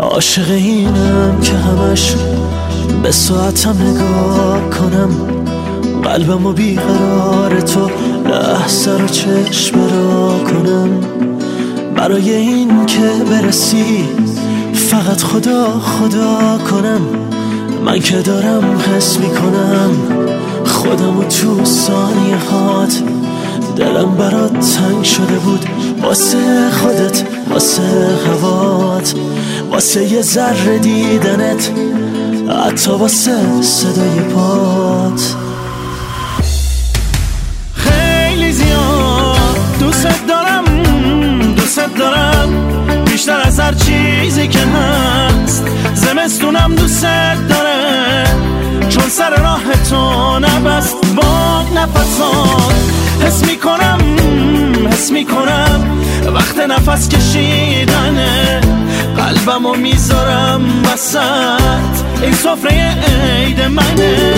عاشق اینم که همش به ساعتم نگاه کنم، قلبمو بیقرار تو لحظه رو چشم را کنم. برای این که برسی فقط خدا خدا کنم، من که دارم حس میکنم خودمو تو ثانیه هات. دلم برات تنگ شده بود واسه خودت، واسه هوات، واسه یه ذره دیدنت، حتی واسه صدای پات. خیلی زیاد دوست دارم، دوست دارم بیشتر از هر چیزی که هست. زمستونم دوست داره چون سر راه تو نبست با نفسات. حس میکنم وقت نفس کشیدنه، قلبمو میذارم وسط این سفره عید منه.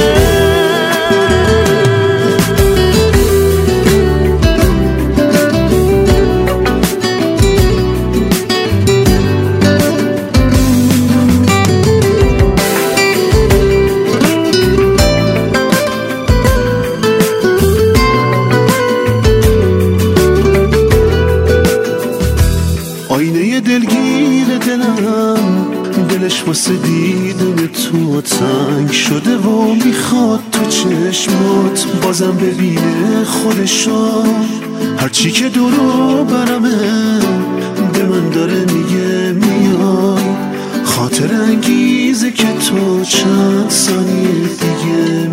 آینه دلگیر دلم، دلش واسه دیدن تو تنگ شده و میخواد تو چشمات بازم ببینه خودشو. هرچی که دورو برمه به من داره میگه میای، خاطر انگیزه که تو چند ثانیه دیگه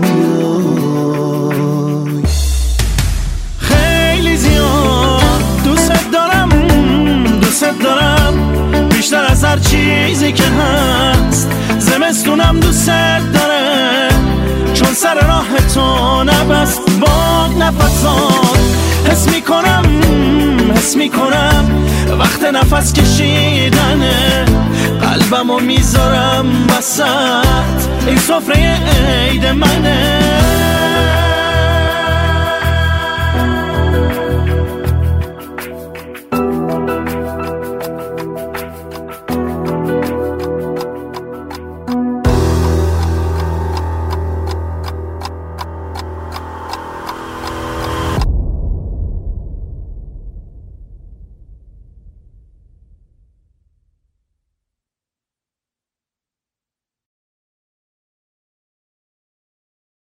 میای. خیلی زیاد دوست دارم بیشتر از هر چیزی که هست. زمستونم دوست داره چون سر راه تو نبست با نفسات. حس میکنم وقت نفس کشیدنه، قلبمو میذارم وسط این سفره عید منه.